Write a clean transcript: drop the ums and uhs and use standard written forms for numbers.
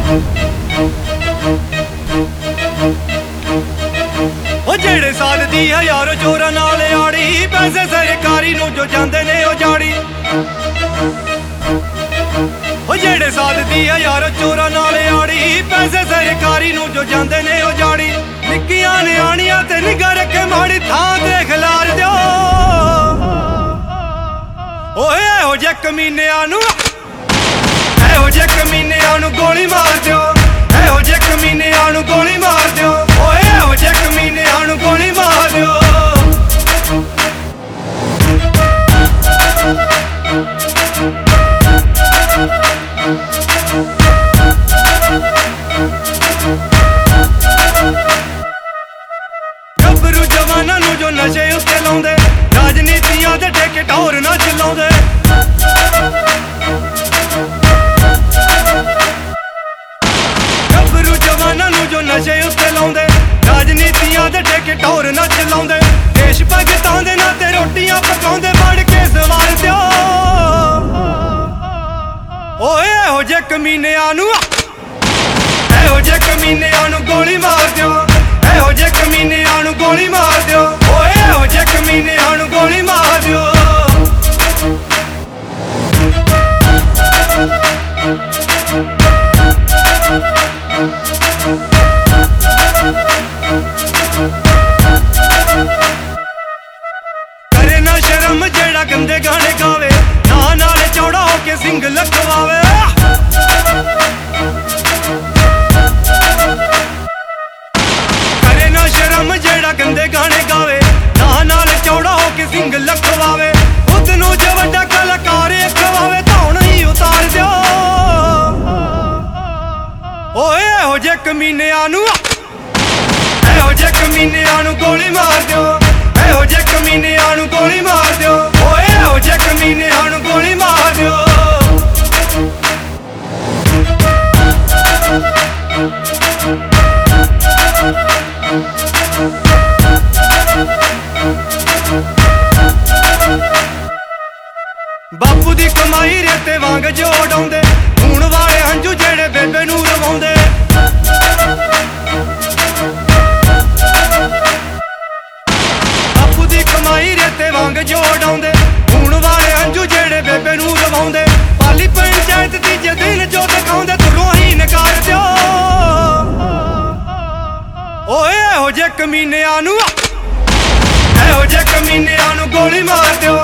ओ जेड़े साल दी है यारो चोरा नाल आड़ी, पैसे सरकारी नू जो जांदे ने ओ जाड़ी। ओ जेड़े साल दी है यारो चोरा नाल आड़ी, पैसे सरकारी नू जो जांदे ने ओ जाड़ी। निक्कियां ने आनियां ते निगाह रखे माड़ी, थां देख लार दिओ ओए एहो जे कमीनियां नू, एहो जे कमीनियां नू गोली मार दिओ, एहो जे कमीनियां नू गोली मार दिओ, ओए एहो जे कमीनियां नू गोली मार दिओ। गभरू जवाना नू जो नशे उत्ते लाउंदे, राजनीतियां दे ठेके ढोर ना चलाउंदे। गभरू जवाना नू जो नशे उत्ते लाउंदे, राजनीतियां दे ठेके ढोर ना चलाउंदे। देश भगतां दे नां ते रोटियां पकाउंदे, बड़ के सवार दिओ ओए एहो जे कमीनियां नू, एहो जे कमीनियां नू गोली मार दिओ, एहो जे कमीनियां नू गोली मार दिओ, ओए एहो जे कमीनियां नू गोली मार दिओ। करे ना शर्म जेड़ा गंदे गाने गावे, ना नाले चौड़ा होके सिंग लखवावे। करे ना शर्म जेड़ा गंदे गाने गावे, ना नाले चौड़ा होके सिंग लखवावे। खुद नू जो वड्डा कलाकार खवावे, धौण ही उतार दिओ ओए एहो जे कमीनियां नू, एहो जे कमीनियां नू गोली मार दिओ, एहो जे कमीनियां नू गोली मार दिओ, ओए एहो जे कमीनियां नू गोली मार दिओ। बापू दी कमाई रेते वांग जो उडाउंदे, खून वाले हंझू जेड़े बेबे नू रवाउंदे। बापू दी कमाई रेते वांग जो उडाउंदे, खून वाले हंझू जेड़े बेबे नू रवाउंदे। पाली पंचायत तीजे दिन जो दिखाउंदे, तुरों ही नकार दिओ ओए एहो जे कमीनियां नू, एहो जे कमीनियां नू गोली मार दिओ,